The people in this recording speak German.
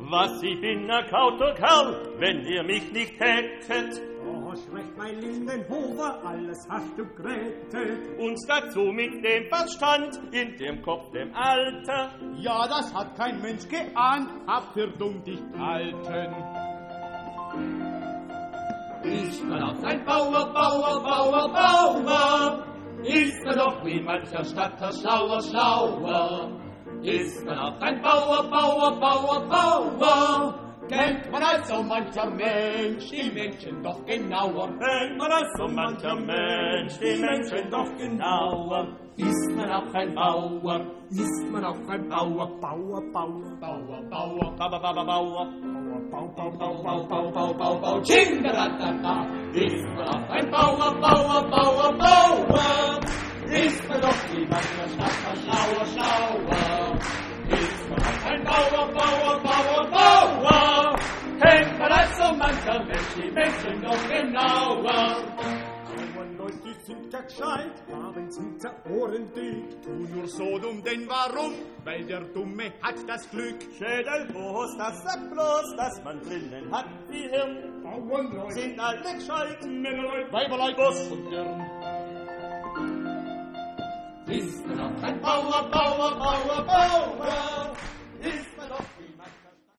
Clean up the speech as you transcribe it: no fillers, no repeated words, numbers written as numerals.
Was, ich bin ein kauter Kerl, wenn ihr mich nicht hättet. Oh, schlecht, mein Lindenhofer, alles hast du gerettet. Und dazu mit dem Verstand, in dem Kopf, dem Alter. Ja, das hat kein Mensch geahnt, hab für dumm dich gehalten. Ich bin auch ein Bauer, Bauer, Bauer, Bauer. Ist er doch wie mancher Statter schlauer, schlauer. Ist man auch ein Bauer, Bauer, Bauer, Bauer. Kennt man also mancher Mensch die Menschen doch genauer. Kennt man also mancher Mensch die Menschen doch genauer. Ist man auch ein Bauer, Ist man auch ein Bauer, Bauer, Bauer, Bauer, Bauer, Bauer, Bauer, Bauer. Bau, Bau, Bau, Bau, Bau, Bau, Bau, Bau, Tschingeratata. Ist man auch ein Bauer, Bauer, Bauer, Bauer. Ist man doch wie mancher Stadt schlauer, schlauer. Ist man auch ein Bauer, Bauer, Bauer, Bauer. Kennt man also mancher Mensch die Menschen doch genauer. Leute sind ja gescheit, haben hinter Ohren dick. Tu nur so dumm, denn warum? Weil der Dumme hat das Glück. Schädel groß, das sagt bloß, dass man drinnen hat wie Hirn. Bauernleute Sind alle gescheit, Männerleute, Weiberleut, Boss und Dirn. Ist man auch ein Bauer, Bauer, Bauer, Bauer.